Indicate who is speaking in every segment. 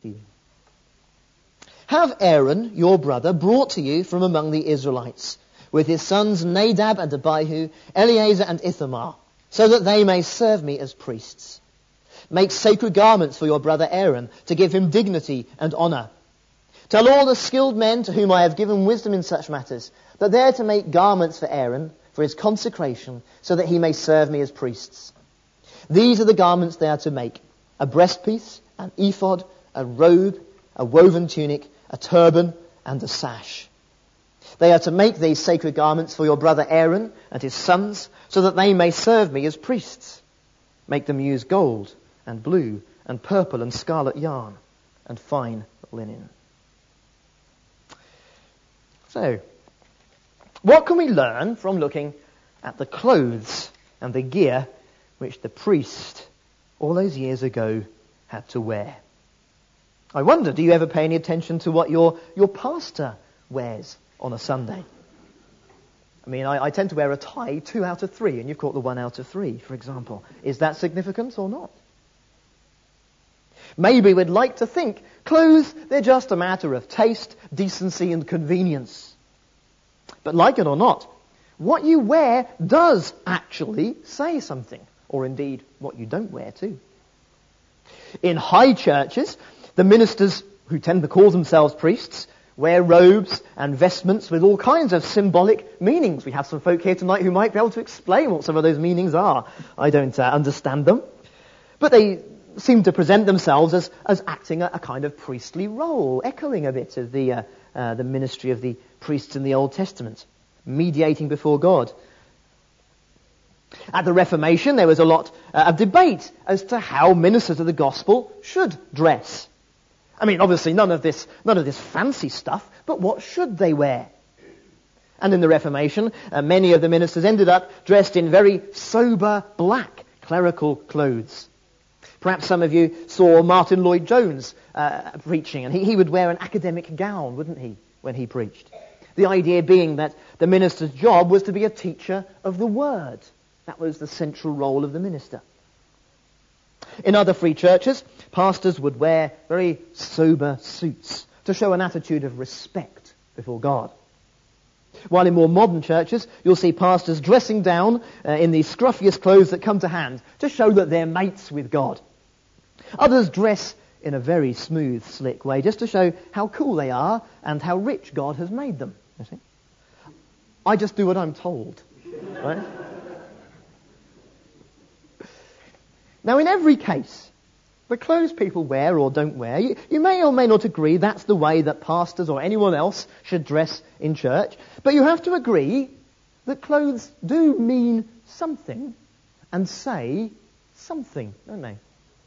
Speaker 1: you. Have Aaron, your brother, brought to you from among the Israelites, with his sons Nadab and Abihu, Eleazar and Ithamar, so that they may serve me as priests. Make sacred garments for your brother Aaron, to give him dignity and honour. Tell all the skilled men to whom I have given wisdom in such matters, that they are to make garments for Aaron, for his consecration, so that he may serve me as priests. These are the garments they are to make: a breastpiece, an ephod, a robe, a woven tunic, a turban, and a sash. They are to make these sacred garments for your brother Aaron and his sons, so that they may serve me as priests. Make them use gold and blue and purple and scarlet yarn and fine linen. So, what can we learn from looking at the clothes and the gear which the priest all those years ago had to wear? I wonder, do you ever pay any attention to what your pastor wears on a Sunday? I mean, I tend to wear a tie 2 out of 3, and you've caught the 1 out of 3, for example. Is that significant or not? Maybe we'd like to think clothes, they're just a matter of taste, decency, and convenience. But like it or not, what you wear does actually say something, or indeed what you don't wear too. In high churches, the ministers, who tend to call themselves priests, wear robes and vestments with all kinds of symbolic meanings. We have some folk here tonight who might be able to explain what some of those meanings are. I don't understand them. But they seem to present themselves as acting a kind of priestly role, echoing a bit of the ministry of the priests in the Old Testament, mediating before God. At the Reformation, there was a lot of debate as to how ministers of the gospel should dress. I mean, obviously none of this fancy stuff, but what should they wear? And in the Reformation, many of the ministers ended up dressed in very sober black clerical clothes. Perhaps some of you saw Martin Lloyd-Jones preaching, and he would wear an academic gown, wouldn't he, when he preached? The idea being that the minister's job was to be a teacher of the word. That was the central role of the minister. In other free churches, pastors would wear very sober suits to show an attitude of respect before God. While in more modern churches, you'll see pastors dressing down in the scruffiest clothes that come to hand to show that they're mates with God. Others dress in a very smooth, slick way just to show how cool they are and how rich God has made them. You see? I just do what I'm told. Right? Now, in every case, the clothes people wear or don't wear, you may or may not agree that's the way that pastors or anyone else should dress in church, but you have to agree that clothes do mean something and say something, don't they?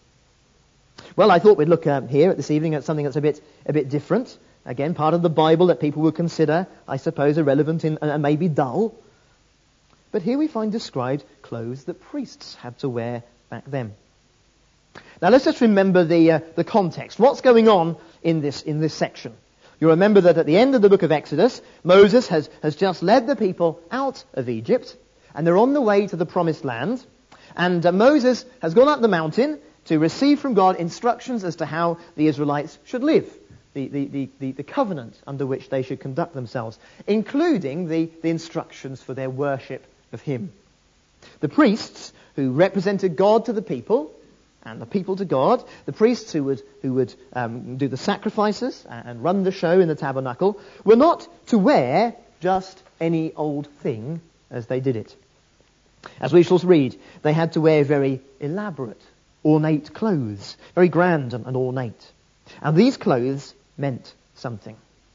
Speaker 1: Well, I thought we'd look here this evening at something that's a bit different. Again, part of the Bible that people would consider, I suppose, irrelevant and maybe dull. But here we find described clothes that priests had to wear back then. Now let's just remember the context. What's going on in this section? You'll remember that at the end of the book of Exodus, Moses has just led the people out of Egypt, and they're on the way to the promised land. And Moses has gone up the mountain to receive from God instructions as to how the Israelites should live, the covenant under which they should conduct themselves, including the instructions for their worship of him. The priests who represented God to the people, and the people to God, the priests who would do the sacrifices and run the show in the tabernacle, were not to wear just any old thing as they did it. As we shall read, they had to wear very elaborate, ornate clothes, very grand and ornate. And these clothes meant something.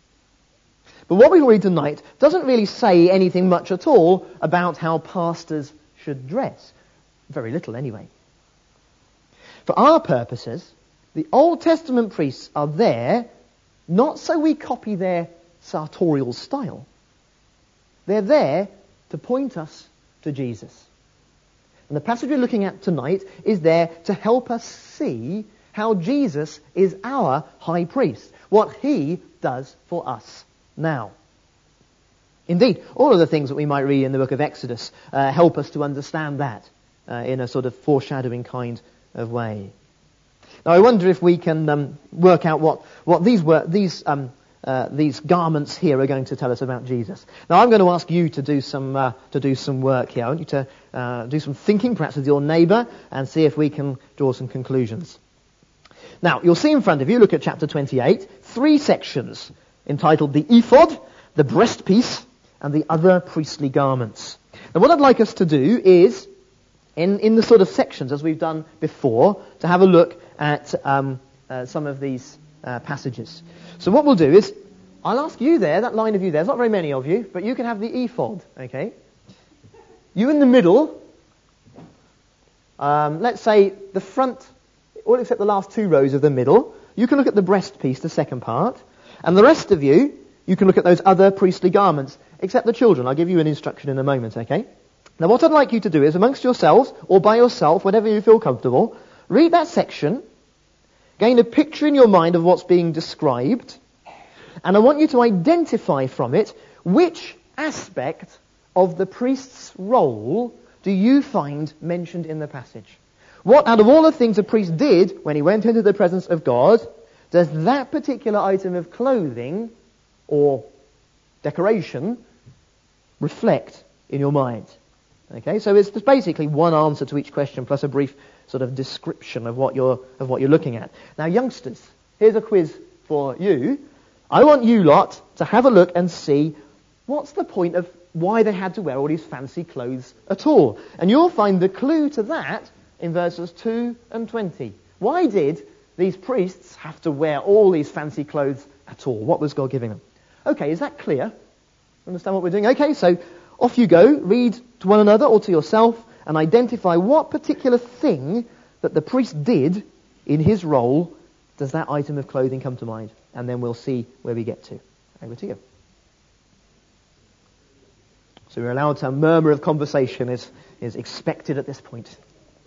Speaker 1: But what we read tonight doesn't really say anything much at all about how pastors should dress. Very little anyway. For our purposes, the Old Testament priests are there not so we copy their sartorial style. They're there to point us to Jesus. And the passage we're looking at tonight is there to help us see how Jesus is our high priest, what he does for us now. Indeed, all of the things that we might read in the book of Exodus help us to understand that in a sort of foreshadowing kind of way. Now I wonder if we can work out what these garments here are going to tell us about Jesus. Now I'm going to ask you to do some work here. I want you to do some thinking, perhaps with your neighbour, and see if we can draw some conclusions. Now you'll see in front of you, look at chapter 28, 3 sections entitled the ephod, the breastpiece, and the other priestly garments. Now what I'd like us to do is, in the sort of sections as we've done before, to have a look at some of these passages. So what we'll do is, I'll ask you there, that line of you there's not very many of you, but you can have the ephod, okay? You in the middle, let's say the front, all except the last 2 rows of the middle, you can look at the breastpiece, the second part, and the rest of you can look at those other priestly garments, except the children. I'll give you an instruction in a moment, okay? Now what I'd like you to do is, amongst yourselves, or by yourself, whenever you feel comfortable, read that section, gain a picture in your mind of what's being described, and I want you to identify from it which aspect of the priest's role do you find mentioned in the passage. What, out of all the things a priest did when he went into the presence of God, does that particular item of clothing or decoration reflect in your mind? Okay, so it's basically one answer to each question plus a brief sort of description of what you're looking at. Now, youngsters, here's a quiz for you. I want you lot to have a look and see what's the point of why they had to wear all these fancy clothes at all. And you'll find the clue to that in verses 2 and 20. Why did these priests have to wear all these fancy clothes at all? What was God giving them? Okay, is that clear? Understand what we're doing? Okay, so off you go, read to one another or to yourself and identify what particular thing that the priest did in his role does that item of clothing come to mind. And then we'll see where we get to. Over to you. So we're allowed to murmur of conversation is expected at this point.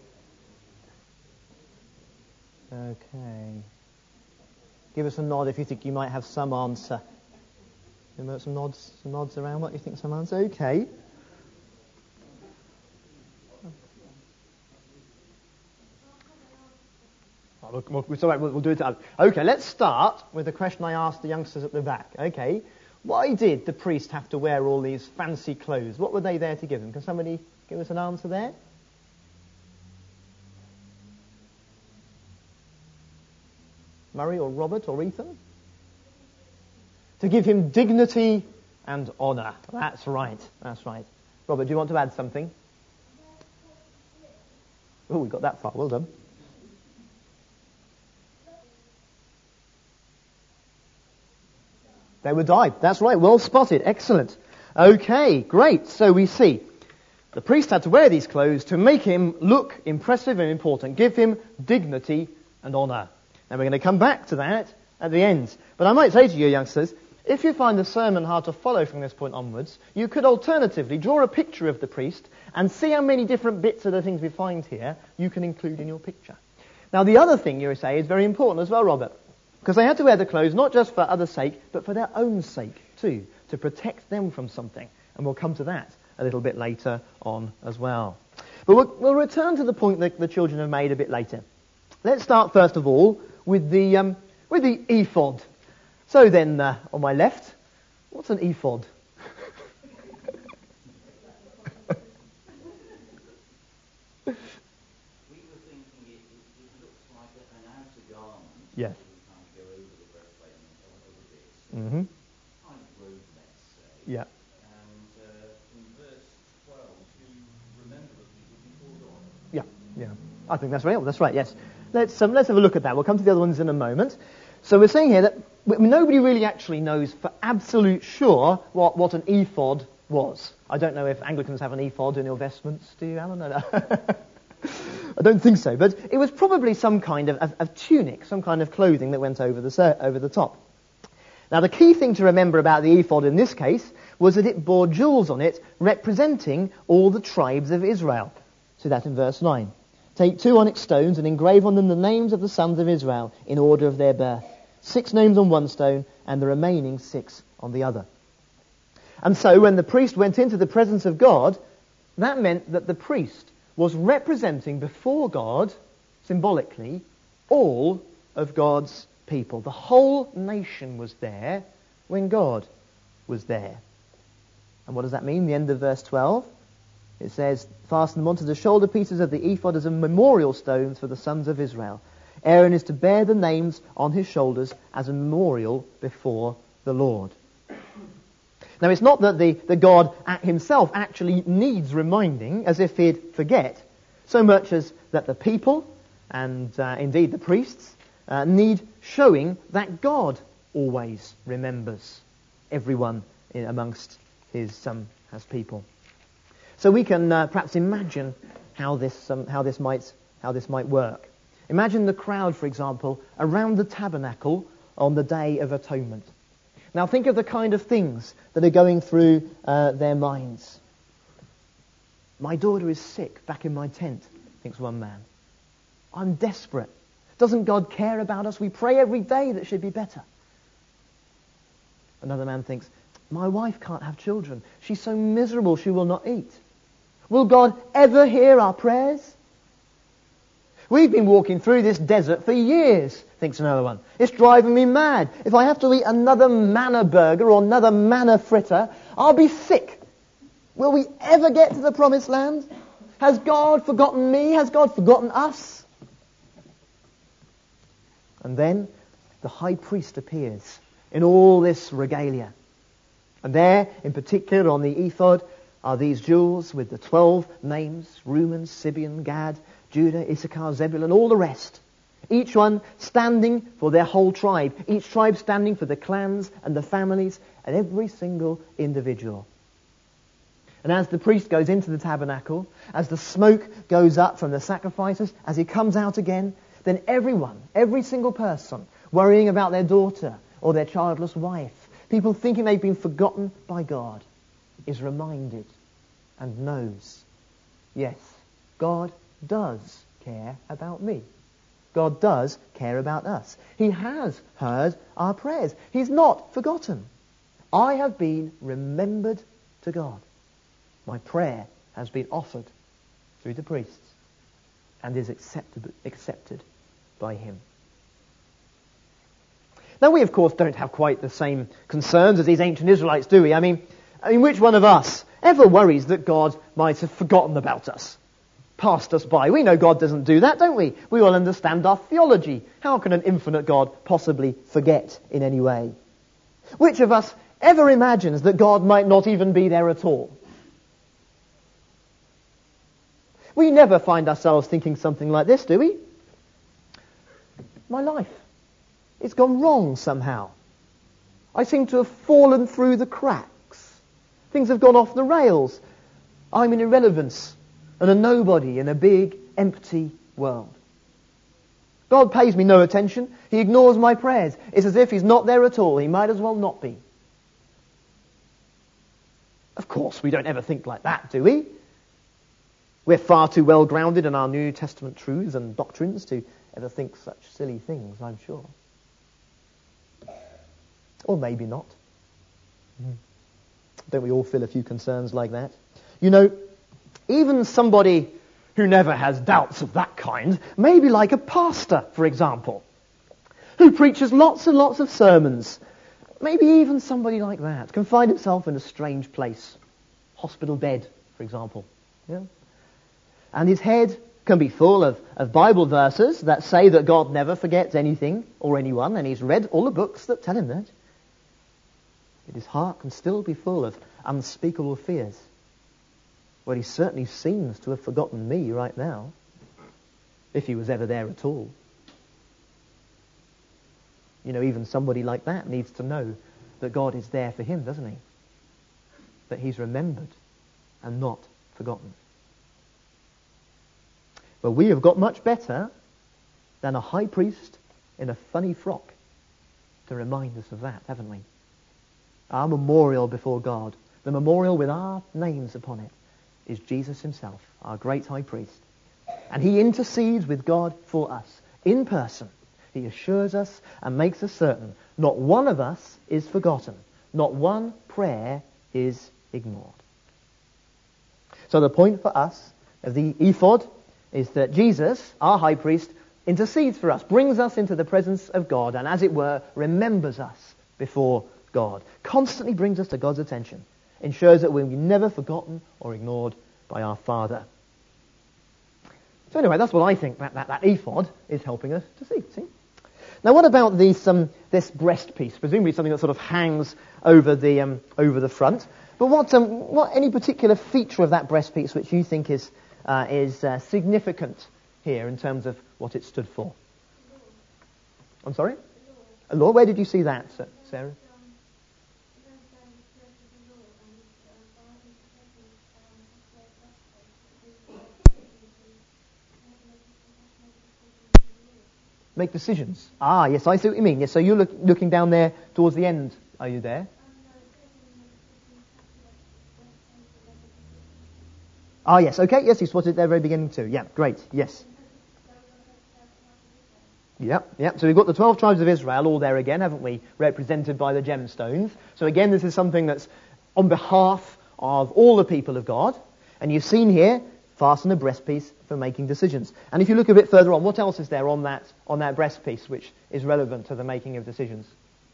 Speaker 1: Okay. Give us a nod if you think you might have some answer. Some nods around. What do you think? Some answer? Okay. Oh, look, it's all right. We'll do it. Okay, let's start with the question I asked the youngsters at the back. Okay, why did the priest have to wear all these fancy clothes? What were they there to give them? Can somebody give us an answer there? Murray or Robert or Ethan? To give him dignity and honour. That's right. Robert, do you want to add something? Oh, we got that far. Well done. They would die. That's right. Well spotted. Excellent. Okay, great. So we see the priest had to wear these clothes to make him look impressive and important, give him dignity and honour. And we're going to come back to that at the end. But I might say to you, youngsters, if you find the sermon hard to follow from this point onwards, you could alternatively draw a picture of the priest and see how many different bits of the things we find here you can include in your picture. Now, the other thing you say is very important as well, Robert, because they had to wear the clothes not just for others' sake, but for their own sake too, to protect them from something. And we'll come to that a little bit later on as well. But we'll return to the point that the children have made a bit later. Let's start first of all with the ephod. So then, on my left, what's an ephod?
Speaker 2: We were thinking it looks like an outer garment.
Speaker 1: Yes.
Speaker 2: That kind of go over the breastplate and other bits.
Speaker 1: Mm-hmm.
Speaker 2: Kind of robe, let's say.
Speaker 1: Yeah.
Speaker 2: And in verse 12, to remember the people before God.
Speaker 1: Yeah. I think that's right. That's right. Yes. Let's have a look at that. We'll come to the other ones in a moment. So we're saying here that nobody really actually knows for absolute sure what an ephod was. I don't know if Anglicans have an ephod in your vestments. Do you, Alan? No. I don't think so. But it was probably some kind of tunic, some kind of clothing that went over the top. Now the key thing to remember about the ephod in this case was that it bore jewels on it representing all the tribes of Israel. See that in verse 9. Take 2 onyx stones and engrave on them the names of the sons of Israel in order of their birth. 6 names on one stone and the remaining 6 on the other. And so when the priest went into the presence of God, that meant that the priest was representing before God, symbolically, all of God's people. The whole nation was there when God was there. And what does that mean? The end of verse 12. It says, fasten them onto the shoulder pieces of the ephod as a memorial stones for the sons of Israel. Aaron is to bear the names on his shoulders as a memorial before the Lord. Now, it's not that the God himself actually needs reminding, as if he'd forget, so much as that the people, and indeed the priests, need showing that God always remembers everyone amongst his people. So we can perhaps imagine how this might work. Imagine the crowd, for example, around the tabernacle on the Day of Atonement. Now think of the kind of things that are going through their minds. My daughter is sick back in my tent, thinks one man. I'm desperate. Doesn't God care about us? We pray every day that she'd be better. Another man thinks, my wife can't have children. She's so miserable she will not eat. Will God ever hear our prayers? We've been walking through this desert for years, thinks another one. It's driving me mad. If I have to eat another manna burger or another manna fritter, I'll be sick. Will we ever get to the promised land? Has God forgotten me? Has God forgotten us? And then the high priest appears in all this regalia. And there, in particular on the ephod, are these jewels with the 12 names, Reuben, Simeon, Gad, Judah, Issachar, Zebulun, all the rest. Each one standing for their whole tribe. Each tribe standing for the clans and the families and every single individual. And as the priest goes into the tabernacle, as the smoke goes up from the sacrifices, as he comes out again, then everyone, every single person, worrying about their daughter or their childless wife, people thinking they've been forgotten by God, is reminded and knows, yes, God does care about me. God does care about us. He has heard our prayers. He's not forgotten. I have been remembered to God. My prayer has been offered through the priests and is accepted by him. Now we, of course, don't have quite the same concerns as these ancient Israelites, do we? I mean, which one of us ever worries that God might have forgotten about us, passed us by? We know God doesn't do that, don't we? We all understand our theology. How can an infinite God possibly forget in any way? Which of us ever imagines that God might not even be there at all? We never find ourselves thinking something like this, do we? My life, it's gone wrong somehow. I seem to have fallen through the cracks. Things have gone off the rails. I'm an irrelevance and a nobody in a big, empty world. God pays me no attention. He ignores my prayers. It's as if he's not there at all. He might as well not be. Of course, we don't ever think like that, do we? We're far too well grounded in our New Testament truths and doctrines to ever think such silly things, I'm sure. Or maybe not. Don't we all feel a few concerns like that? You know, even somebody who never has doubts of that kind may be like a pastor, for example, who preaches lots and lots of sermons. Maybe even somebody like that can find himself in a strange place. Hospital bed, for example. Yeah? And his head can be full of Bible verses that say that God never forgets anything or anyone, and he's read all the books that tell him that. But his heart can still be full of unspeakable fears. Well, he certainly seems to have forgotten me right now, if he was ever there at all. You know, even somebody like that needs to know that God is there for him, doesn't he? That he's remembered and not forgotten. But we have got much better than a high priest in a funny frock to remind us of that, haven't we? Our memorial before God, the memorial with our names upon it, is Jesus himself, our great high priest. And he intercedes with God for us in person. He assures us and makes us certain not one of us is forgotten. Not one prayer is ignored. So the point for us of the ephod is that Jesus, our high priest, intercedes for us, brings us into the presence of God, and as it were, remembers us before God. Constantly brings us to God's attention. Ensures that we'll be never forgotten or ignored by our Father. So anyway, that's what I think that ephod is helping us to see. Now what about this breast piece? Presumably something that sort of hangs over the front. But what any particular feature of that breast piece which you think is significant here in terms of what it stood for? I'm sorry? A law. Where did you see that, Sarah? Make decisions. Ah, yes, I see what you mean. Yes, so you're looking down there towards the end. Are you there? Ah, yes, okay, yes, you spotted it there very beginning too. Yeah, great, yes. Yep. So we've got the 12 tribes of Israel all there again, haven't we? Represented by the gemstones. So again, this is something that's on behalf of all the people of God. And you've seen here, fasten a breastpiece for making decisions. And if you look a bit further on, what else is there on that breastpiece which is relevant to the making of decisions?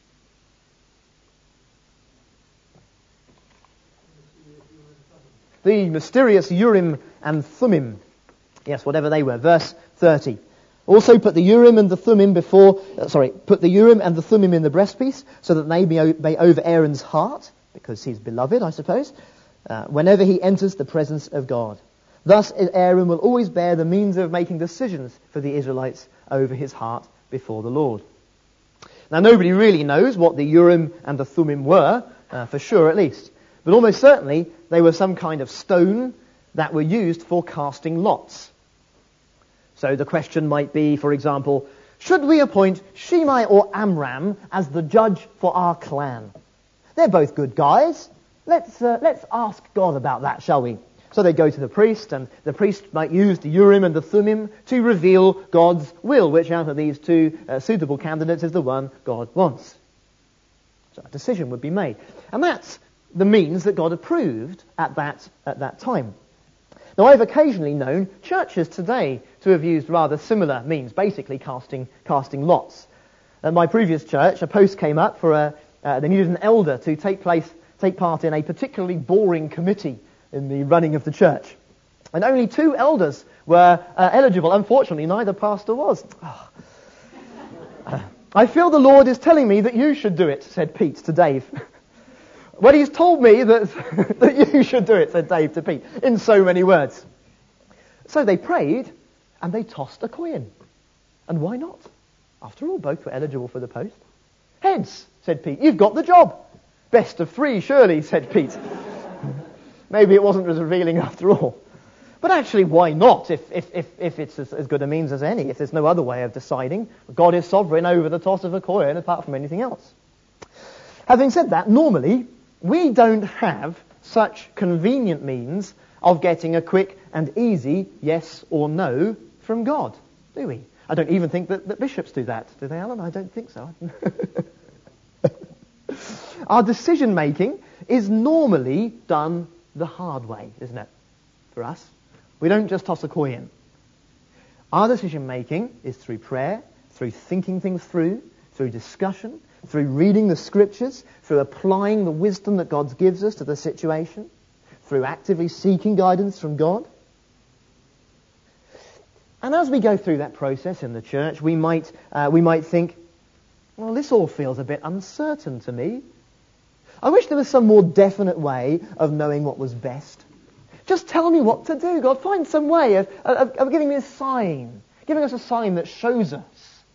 Speaker 1: The mysterious Urim and Thummim. Yes, whatever they were. Verse 30. Also put the Urim and the Thummim put the Urim and the Thummim in the breastpiece, so that they may over Aaron's heart, because he's beloved, I suppose, whenever he enters the presence of God. Thus Aaron will always bear the means of making decisions for the Israelites over his heart before the Lord. Now nobody really knows what the Urim and the Thummim were, for sure at least. But almost certainly they were some kind of stone that were used for casting lots. So the question might be, for example, should we appoint Shimei or Amram as the judge for our clan? They're both good guys. Let's ask God about that, shall we? So they go to the priest, and the priest might use the Urim and the Thummim to reveal God's will, which out of these two suitable candidates is the one God wants. So a decision would be made. And that's the means that God approved at that time. Now I've occasionally known churches today to have used rather similar means, basically casting lots. At my previous church, a post came up for they needed an elder to take part in a particularly boring committee in the running of the church. And only 2 elders were eligible. Unfortunately, neither pastor was. Oh. I feel the Lord is telling me that you should do it, said Pete to Dave. Well, he's told me that you should do it, said Dave to Pete, in so many words. So they prayed, and they tossed a coin. And why not? After all, both were eligible for the post. Heads, said Pete. You've got the job. Best of 3, surely, said Pete. Maybe it wasn't as revealing after all. But actually, why not, if it's as good a means as any, if there's no other way of deciding? God is sovereign over the toss of a coin, apart from anything else. Having said that, normally, we don't have such convenient means of getting a quick and easy yes or no from God, do we? I don't even think that bishops do that. Do they, Alan? I don't think so. Our decision-making is normally done the hard way, isn't it, for us? We don't just toss a coin. Our decision-making is through prayer, through thinking things through discussion, through reading the scriptures, through applying the wisdom that God gives us to the situation, through actively seeking guidance from God. And as we go through that process in the church, we might think, well, this all feels a bit uncertain to me. I wish there was some more definite way of knowing what was best. Just tell me what to do, God. Find some way of giving me a sign, giving us a sign that shows us.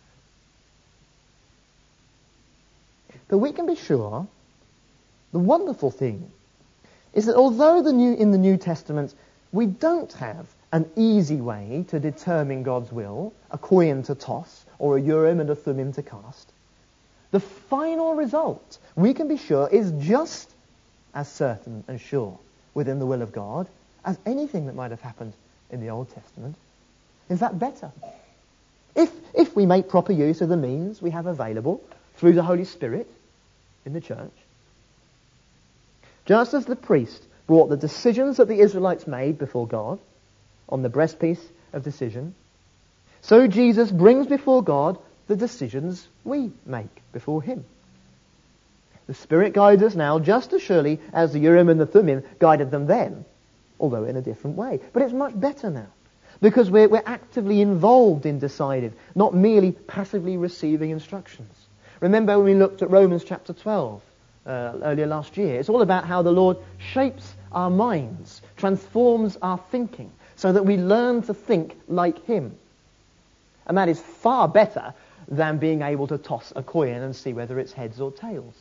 Speaker 1: But we can be sure the wonderful thing is that although in the New Testament we don't have an easy way to determine God's will, a coin to toss or a Urim and a Thummim to cast, the final result, we can be sure, is just as certain and sure within the will of God as anything that might have happened in the Old Testament. In fact, better. If we make proper use of the means we have available through the Holy Spirit in the church, just as the priest brought the decisions that the Israelites made before God on the breastpiece of decision, So Jesus brings before God the decisions we make before him. The Spirit guides us now just as surely as the Urim and the Thummim guided them then, although in a different way. But it's much better now, because we're actively involved in deciding, not merely passively receiving instructions. Remember when we looked at Romans chapter 12 earlier last year? It's all about how the Lord shapes our minds, transforms our thinking, so that we learn to think like him. And that is far better than being able to toss a coin and see whether it's heads or tails.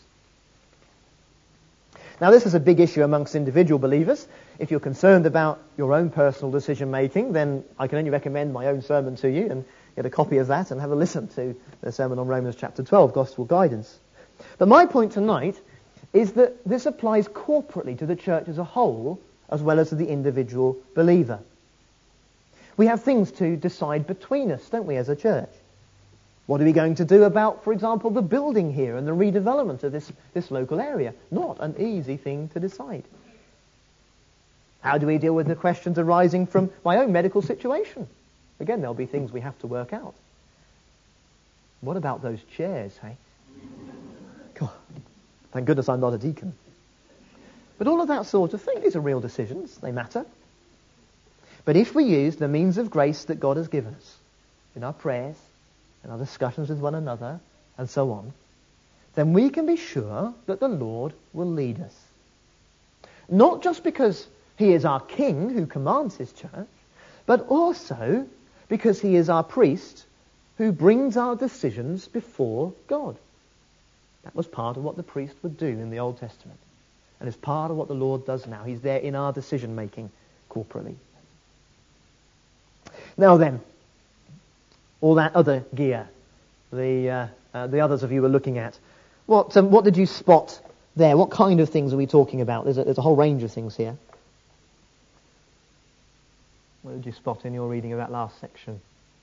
Speaker 1: Now, this is a big issue amongst individual believers. If you're concerned about your own personal decision making, then I can only recommend my own sermon to you, and get a copy of that and have a listen to the sermon on Romans chapter 12, Gospel Guidance. But my point tonight is that this applies corporately to the church as a whole, as well as to the individual believer. We have things to decide between us, don't we, as a church? What are we going to do about, for example, the building here and the redevelopment of this local area? Not an easy thing to decide. How do we deal with the questions arising from my own medical situation? Again, there'll be things we have to work out. What about those chairs, hey? God, thank goodness I'm not a deacon. But all of that sort of thing, these are real decisions. They matter. But if we use the means of grace that God has given us in our prayers, in our discussions with one another, and so on, then we can be sure that the Lord will lead us. Not just because he is our king who commands his church, but also because he is our priest who brings our decisions before God. That was part of what the priest would do in the Old Testament. And is part of what the Lord does now. He's there in our decision-making corporately. Now then, all that other gear, the others of you were looking at, what did you spot there? What kind of things are we talking about? There's a whole range of things here. What did you spot in your reading of that last section?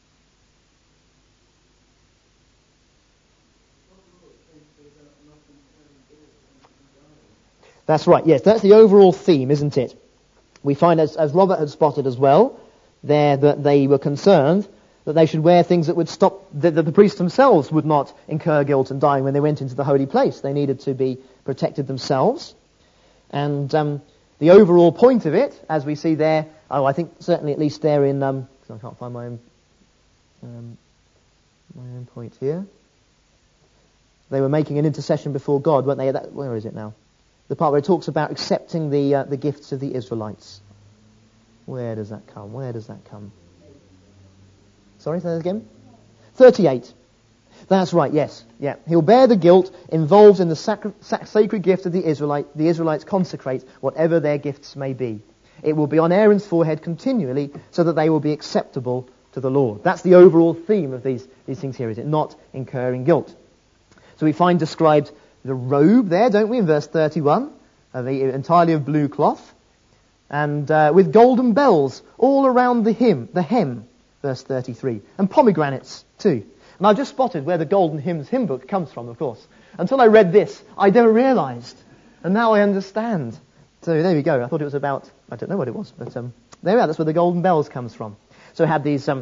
Speaker 1: That's right, yes, that's the overall theme, isn't it? We find, as Robert had spotted as well, there that they were concerned that they should wear things that would stop, that the priests themselves would not incur guilt and dying when they went into the holy place. They needed to be protected themselves. And the overall point of it, as we see there, I think certainly at least there in, I can't find my own point here. They were making an intercession before God, weren't they? Where is it now? The part where it talks about accepting the gifts of the Israelites. Where does that come? Sorry, say that again? 38. That's right, yes. Yeah. He'll bear the guilt involved in the sacred gift of the Israelites. The Israelites consecrate whatever their gifts may be. It will be on Aaron's forehead continually so that they will be acceptable to the Lord. That's the overall theme of these things here, is it? Not incurring guilt. So we find described the robe there, don't we, in verse 31, entirely of blue cloth, and with golden bells all around the hem, verse 33, and pomegranates too. And I've just spotted where the Golden Hymns hymn book comes from, of course. Until I read this, I never realised, and now I understand. So there we go. I thought it was about, I don't know what it was, but there we are. That's where the golden bells comes from. So it had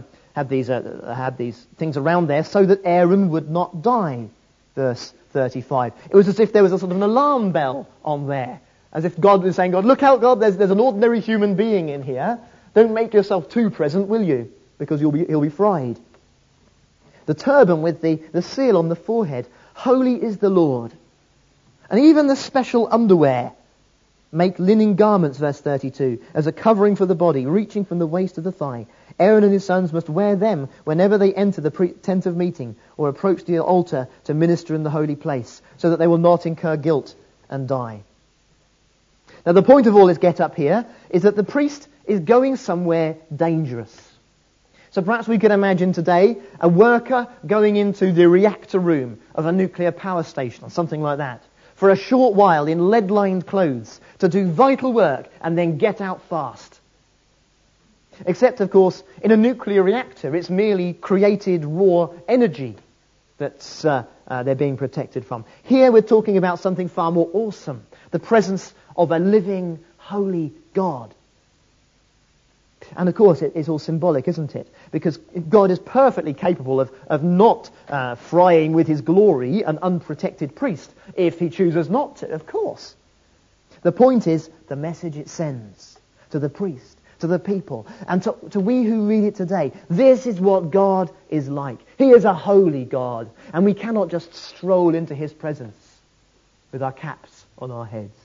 Speaker 1: these things around there so that Aaron would not die. Verse 35. It was as if there was a sort of an alarm bell on there, as if God was saying, God, look out, God, there's an ordinary human being in here. Don't make yourself too present, will you? Because he'll be fried. The turban with the seal on the forehead. Holy is the Lord. And even the special underwear. Make linen garments, verse 32, as a covering for the body, reaching from the waist to the thigh. Aaron and his sons must wear them whenever they enter the tent of meeting or approach the altar to minister in the holy place, so that they will not incur guilt and die. Now the point of all this get up here is that the priest is going somewhere dangerous. So perhaps we could imagine today a worker going into the reactor room of a nuclear power station or something like that for a short while in lead-lined clothes to do vital work and then get out fast. Except, of course, in a nuclear reactor, it's merely created raw energy that they're being protected from. Here we're talking about something far more awesome, the presence of a living, holy God. And of course, it's all symbolic, isn't it? Because God is perfectly capable of not frying with his glory an unprotected priest if he chooses not to, of course. The point is the message it sends to the priest, to the people, and to we who read it today. This is what God is like. He is a holy God, and we cannot just stroll into his presence with our caps on our heads.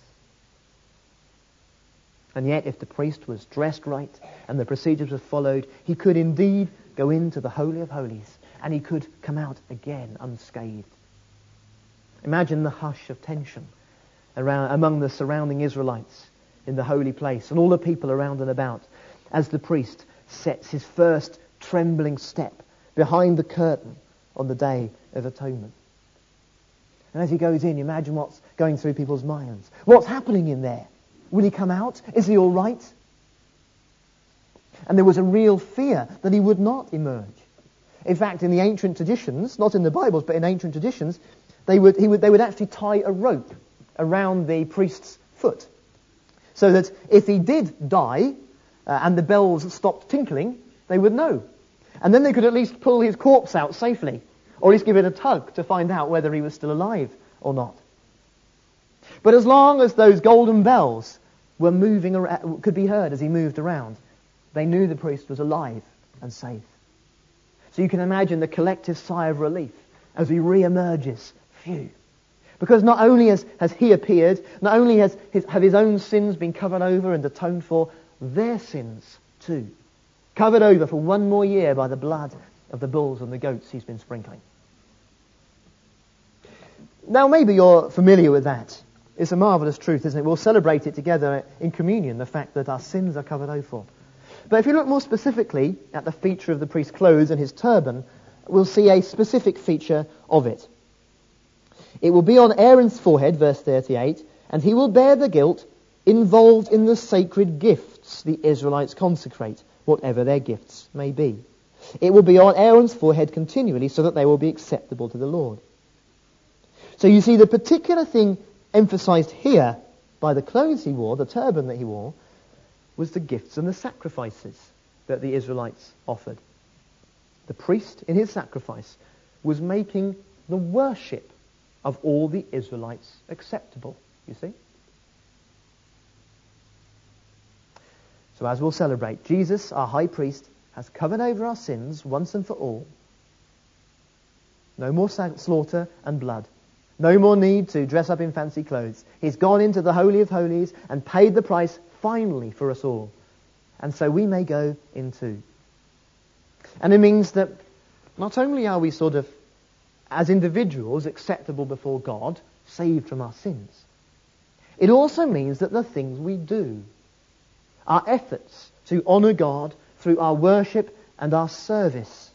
Speaker 1: And yet, if the priest was dressed right and the procedures were followed, he could indeed go into the Holy of Holies, and he could come out again unscathed. Imagine the hush of tension among the surrounding Israelites in the holy place, and all the people around and about, as the priest sets his first trembling step behind the curtain on the Day of Atonement. And as he goes in, you imagine what's going through people's minds. What's happening in there? Will he come out? Is he all right? And there was a real fear that he would not emerge. In fact, in the ancient traditions, not in the Bibles, but in ancient traditions, they would actually tie a rope around the priest's foot, so that if he did die and the bells stopped tinkling, they would know. And then they could at least pull his corpse out safely, or at least give it a tug to find out whether he was still alive or not. But as long as those golden bells were moving around, could be heard as he moved around, they knew the priest was alive and safe. So you can imagine the collective sigh of relief as he re-emerges. Phew. Because not only has he appeared, not only have his own sins been covered over and atoned for, their sins too. Covered over for one more year by the blood of the bulls and the goats he's been sprinkling. Now maybe you're familiar with that. It's a marvellous truth, isn't it? We'll celebrate it together in communion, the fact that our sins are covered over for. But if you look more specifically at the feature of the priest's clothes and his turban, we'll see a specific feature of it. It will be on Aaron's forehead, verse 38, and he will bear the guilt involved in the sacred gifts the Israelites consecrate, whatever their gifts may be. It will be on Aaron's forehead continually so that they will be acceptable to the Lord. So you see, the particular thing emphasized here by the clothes he wore, the turban that he wore, was the gifts and the sacrifices that the Israelites offered. The priest, in his sacrifice, was making the worship of all the Israelites acceptable, you see. So as we'll celebrate, Jesus, our high priest, has covered over our sins once and for all. No more slaughter and blood. No more need to dress up in fancy clothes. He's gone into the Holy of Holies and paid the price finally for us all. And so we may go in too. And it means that not only are we sort of, as individuals, acceptable before God, saved from our sins, it also means that the things we do, our efforts to honour God through our worship and our service.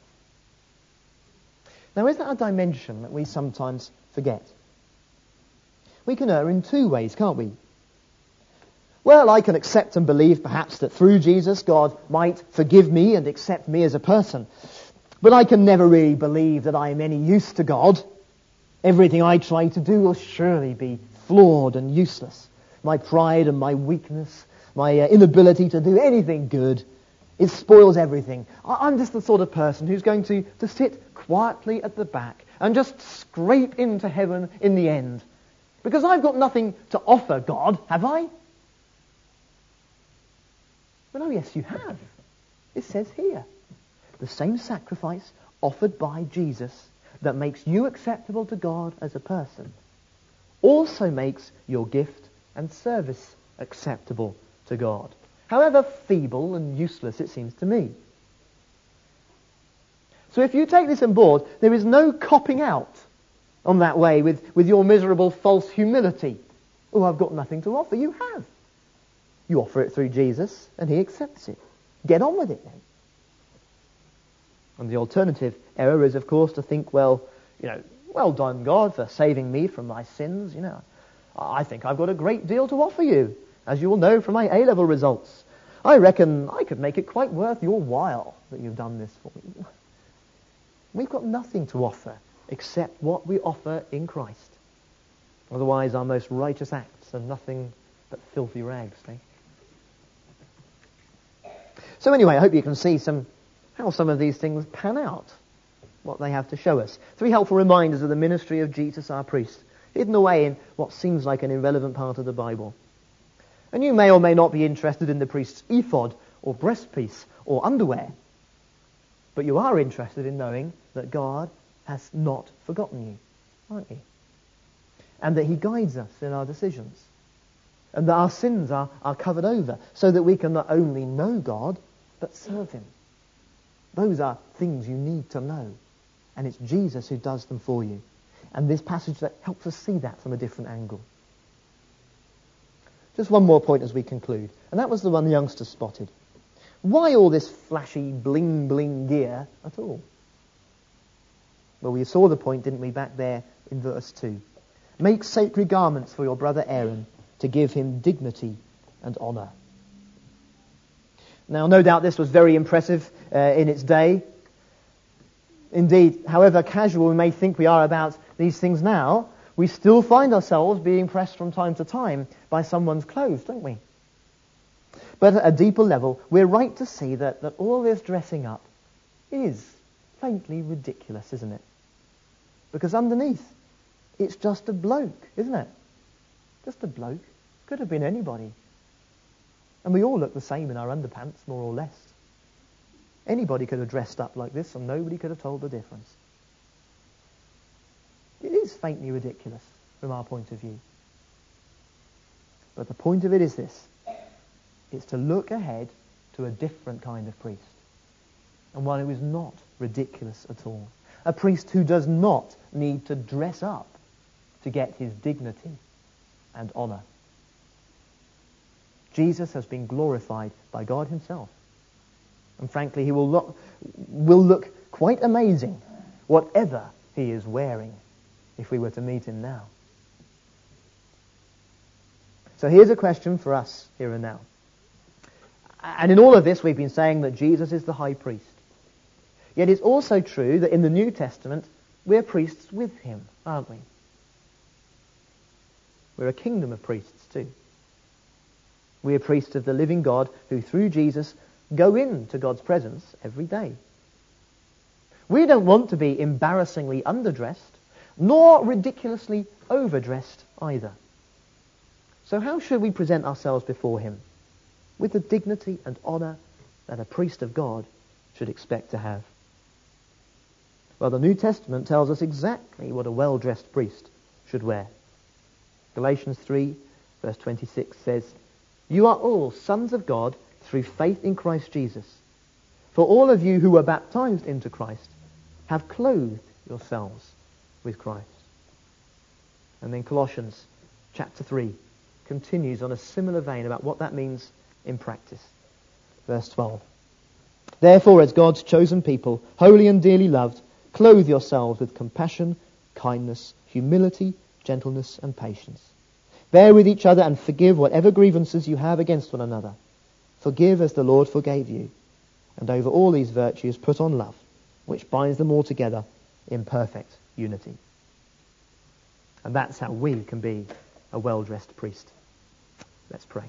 Speaker 1: Now, is that a dimension that we sometimes forget? We can err in two ways, can't we? Well, I can accept and believe perhaps that through Jesus God might forgive me and accept me as a person. But I can never really believe that I am any use to God. Everything I try to do will surely be flawed and useless. My pride and my weakness, my inability to do anything good, it spoils everything. I'm just the sort of person who's going to sit quietly at the back and just scrape into heaven in the end. Because I've got nothing to offer God, have I? But oh yes, you have. It says here, the same sacrifice offered by Jesus that makes you acceptable to God as a person also makes your gift and service acceptable to God, however feeble and useless it seems to me. So if you take this on board, there is no copping out on that way with your miserable false humility. Oh, I've got nothing to offer. You have. You offer it through Jesus, and he accepts it. Get on with it then. And the alternative error is, of course, to think, well done, God, for saving me from my sins. I think I've got a great deal to offer you, as you will know from my A-level results. I reckon I could make it quite worth your while that you've done this for me. We've got nothing to offer except what we offer in Christ. Otherwise, our most righteous acts are nothing but filthy rags. So anyway, I hope you can see how some of these things pan out, what they have to show us. 3 helpful reminders of the ministry of Jesus our priest, hidden away in what seems like an irrelevant part of the Bible. And you may or may not be interested in the priest's ephod or breastpiece or underwear, but you are interested in knowing that God has not forgotten you, aren't you? And that he guides us in our decisions. And that our sins are covered over so that we can not only know God, but serve him. Those are things you need to know. And it's Jesus who does them for you. And this passage that helps us see that from a different angle. Just one more point as we conclude. And that was the one the youngster spotted. Why all this flashy bling bling gear at all? Well, we saw the point, didn't we, back there in verse 2. Make sacred garments for your brother Aaron to give him dignity and honour. Now, no doubt this was very impressive in its day. Indeed, however casual we may think we are about these things now, we still find ourselves being pressed from time to time by someone's clothes, don't we? But at a deeper level, we're right to see that all this dressing up is faintly ridiculous, isn't it? Because underneath, it's just a bloke, isn't it? Just a bloke. Could have been anybody. And we all look the same in our underpants, more or less. Anybody could have dressed up like this and nobody could have told the difference. It is faintly ridiculous from our point of view. But the point of it is this. It's to look ahead to a different kind of priest. And one who is not ridiculous at all. A priest who does not need to dress up to get his dignity and honour. Jesus has been glorified by God himself. And frankly, he will look quite amazing, whatever he is wearing, if we were to meet him now. So here's a question for us here and now. And in all of this, we've been saying that Jesus is the high priest. Yet it's also true that in the New Testament, we're priests with him, aren't we? We're a kingdom of priests too. We are priests of the living God who, through Jesus, go into God's presence every day. We don't want to be embarrassingly underdressed, nor ridiculously overdressed either. So how should we present ourselves before him? With the dignity and honour that a priest of God should expect to have. Well, the New Testament tells us exactly what a well-dressed priest should wear. Galatians 3, verse 26 says, "You are all sons of God through faith in Christ Jesus. For all of you who were baptized into Christ have clothed yourselves with Christ." And then Colossians chapter 3 continues on a similar vein about what that means in practice. Verse 12. "Therefore, as God's chosen people, holy and dearly loved, clothe yourselves with compassion, kindness, humility, gentleness, and patience. Bear with each other and forgive whatever grievances you have against one another. Forgive as the Lord forgave you. And over all these virtues put on love, which binds them all together in perfect unity." And that's how we can be a well-dressed priest. Let's pray.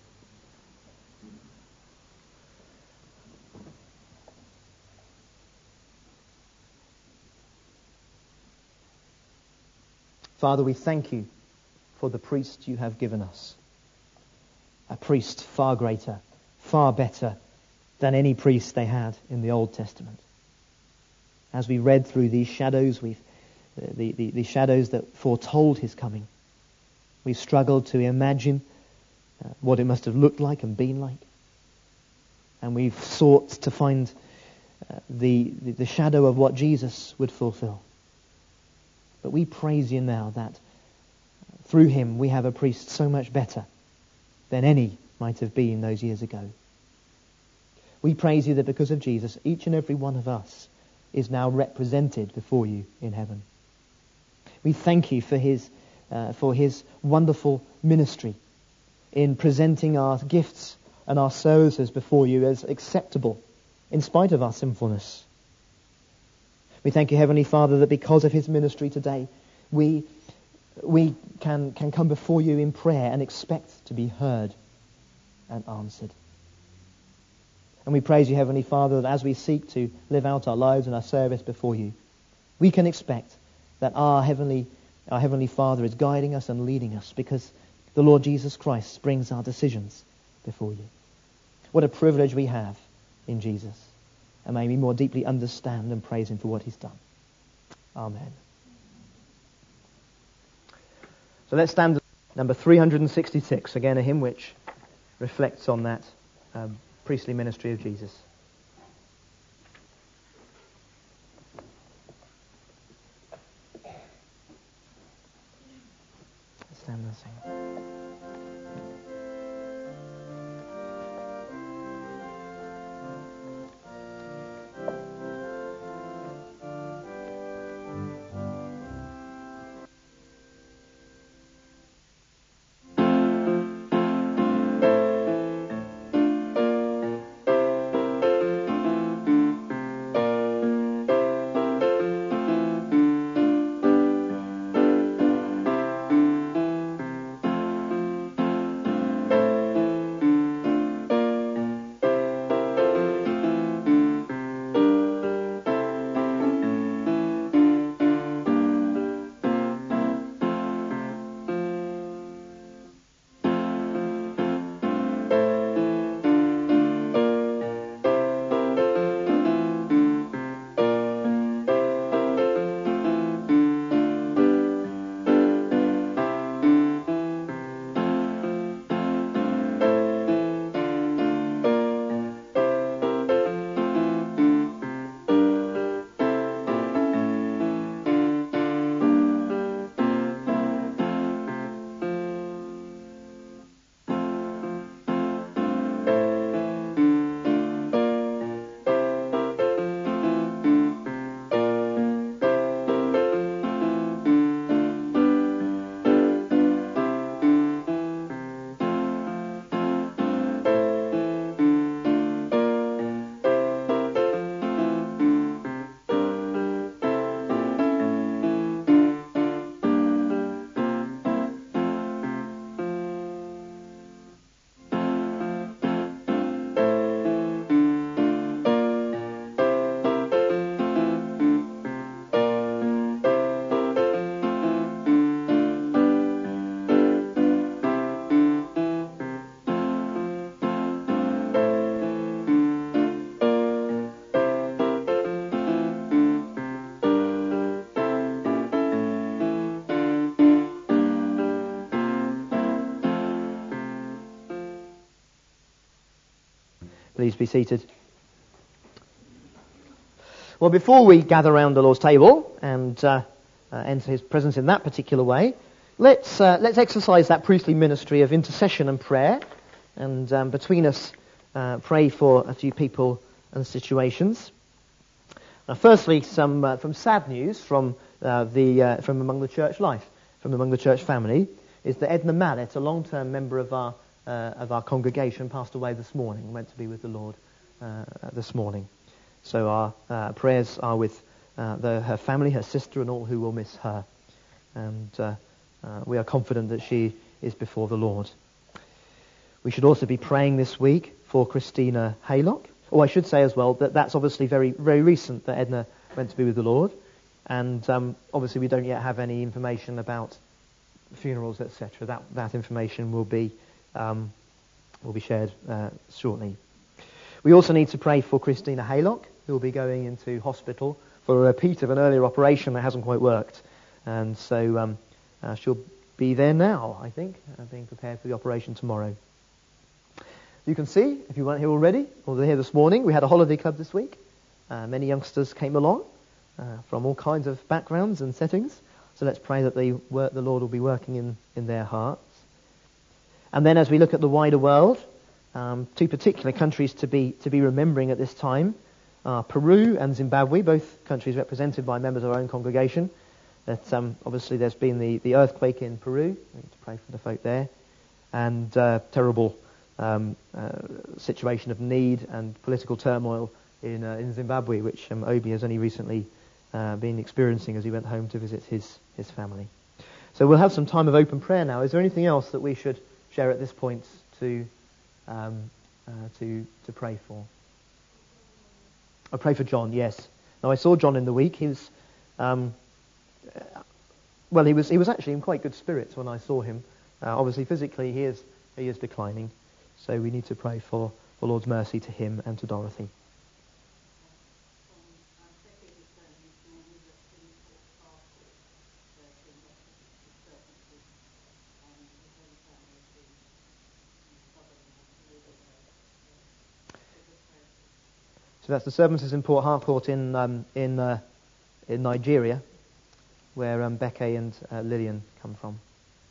Speaker 1: Father, we thank you for the priest you have given us. A priest far greater, far better than any priest they had in the Old Testament. As we read through these shadows, the shadows that foretold his coming, we struggled to imagine what it must have looked like and been like. And we've sought to find the shadow of what Jesus would fulfill. But we praise you now that through him we have a priest so much better than any might have been those years ago. We praise you that because of Jesus, each and every one of us is now represented before you in heaven. We thank you for his wonderful ministry in presenting our gifts and our services before you as acceptable in spite of our sinfulness. We thank you, Heavenly Father, that because of his ministry today, we can come before you in prayer and expect to be heard and answered. And we praise you, Heavenly Father, that as we seek to live out our lives and our service before you, we can expect that our Heavenly Father is guiding us and leading us, because the Lord Jesus Christ brings our decisions before you. What a privilege we have in Jesus. And may we more deeply understand and praise him for what he's done. Amen. So let's stand to number 366, again a hymn which reflects on that priestly ministry of Jesus. Let's stand and sing. Please be seated. Well, before we gather around the Lord's table and enter his presence in that particular way, let's exercise that priestly ministry of intercession and prayer, and between us pray for a few people and situations. Now, firstly, some sad news from among the church life, from among the church family, is that Edna Mallet, a long-term member of our congregation, passed away this morning, went to be with the Lord this morning. So our prayers are with her family, her sister, and all who will miss her. And we are confident that she is before the Lord. We should also be praying this week for Christina Haylock. Oh, I should say as well that that's obviously very, very recent that Edna went to be with the Lord. And obviously we don't yet have any information about funerals, etc. That information will be shared shortly. We also need to pray for Christina Haylock, who will be going into hospital for a repeat of an earlier operation that hasn't quite worked. And so she'll be there now, I think, being prepared for the operation tomorrow. You can see, if you weren't here already, or were here this morning, we had a holiday club this week. Many youngsters came along from all kinds of backgrounds and settings. So let's pray that the Lord will be working in their hearts. And then as we look at the wider world, two particular countries to be remembering at this time are Peru and Zimbabwe, both countries represented by members of our own congregation. That obviously there's been the earthquake in Peru. We need to pray for the folk there. And terrible situation of need and political turmoil in Zimbabwe, which Obi has only recently been experiencing as he went home to visit his family. So we'll have some time of open prayer now. Is there anything else that we should share at this point to pray for? I pray for John, yes. Now, I saw John in the week. He was, he was actually in quite good spirits when I saw him. Obviously, physically, he is declining. So we need to pray for the Lord's mercy to him and to Dorothy. So that's the Services in Port Harcourt in Nigeria, where Becky and Lillian come from.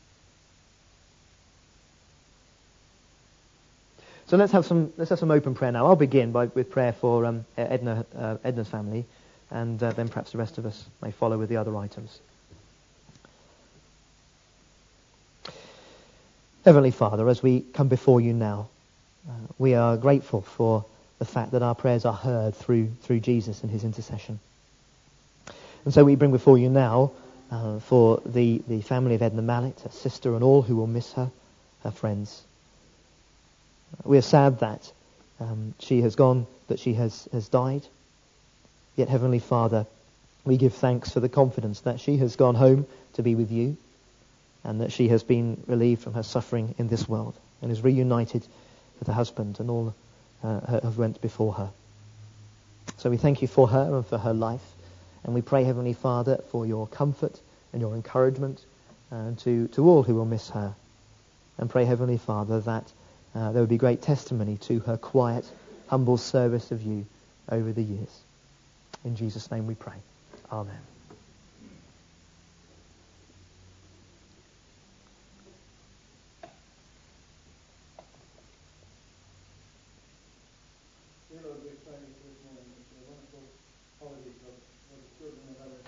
Speaker 1: So let's have some open prayer now. I'll begin with prayer for Edna's family, and then perhaps the rest of us may follow with the other items. Heavenly Father, as we come before you now, we are grateful for the fact that our prayers are heard through Jesus and his intercession. And so we bring before you now for the family of Edna Mallet, her sister, and all who will miss her friends. We are sad that she has gone, that she has died. Yet, Heavenly Father, we give thanks for the confidence that she has gone home to be with you, and that she has been relieved from her suffering in this world and is reunited with her husband and all who went before her. So we thank you for her and for her life, and we pray, Heavenly Father, for your comfort and your encouragement to all who will miss her, and pray, Heavenly Father, that there would be great testimony to her quiet, humble service of you over the years. In Jesus' name we pray. Amen.